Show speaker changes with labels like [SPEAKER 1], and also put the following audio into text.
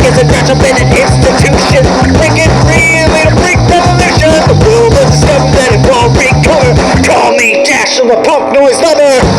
[SPEAKER 1] is a natural been an institution. Make it really a freak revolution. The world will discover that it won't recover. Call me Dash, I'm a punk noise lover.